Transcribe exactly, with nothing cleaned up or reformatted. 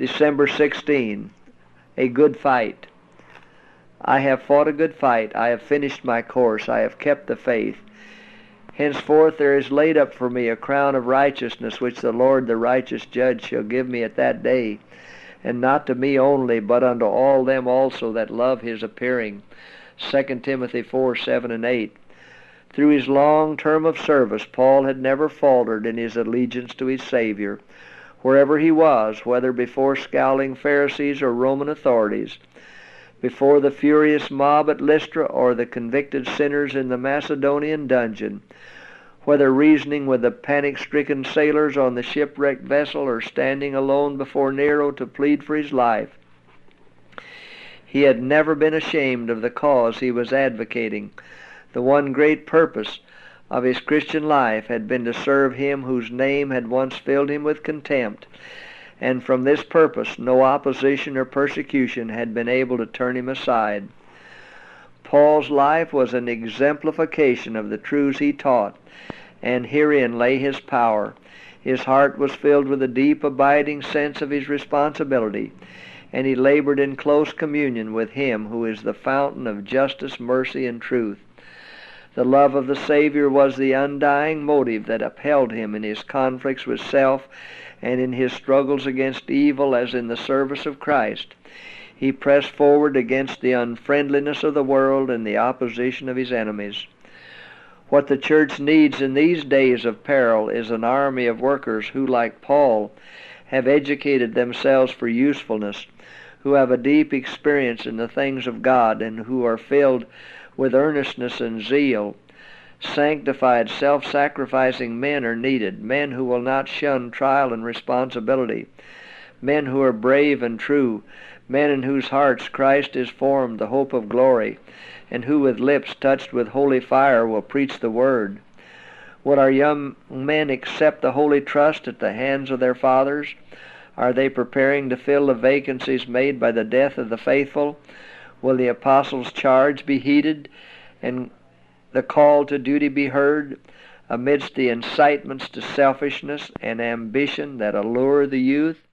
December sixteenth, a good fight. I have fought a good fight. I have finished my course. I have kept the faith. Henceforth there is laid up for me a crown of righteousness, which the Lord the righteous judge shall give me at that day, and not to me only, but unto all them also that love his appearing. Second Timothy four, seven and eight. Through his long term of service, Paul had never faltered in his allegiance to his Savior. Wherever he was, whether before scowling Pharisees or Roman authorities, before the furious mob at Lystra or the convicted sinners in the Macedonian dungeon, whether reasoning with the panic-stricken sailors on the shipwrecked vessel or standing alone before Nero to plead for his life, he had never been ashamed of the cause he was advocating. The one great purpose of his Christian life had been to serve him whose name had once filled him with contempt, and from this purpose no opposition or persecution had been able to turn him aside. Paul's life was an exemplification of the truths he taught, and herein lay his power. His heart was filled with a deep, abiding sense of his responsibility, and he labored in close communion with him who is the fountain of justice, mercy, and truth. The love of the Savior was the undying motive that upheld him in his conflicts with self and in his struggles against evil as in the service of Christ. He pressed forward against the unfriendliness of the world and the opposition of his enemies. What the church needs in these days of peril is an army of workers who, like Paul, have educated themselves for usefulness, who have a deep experience in the things of God, and who are filled with earnestness and zeal. Sanctified, self-sacrificing men are needed, men who will not shun trial and responsibility, men who are brave and true, men in whose hearts Christ is formed, the hope of glory, and who with lips touched with holy fire will preach the word. Would our young men accept the holy trust at the hands of their fathers? Are they preparing to fill the vacancies made by the death of the faithful? Will the apostles' charge be heeded and the call to duty be heard amidst the incitements to selfishness and ambition that allure the youth?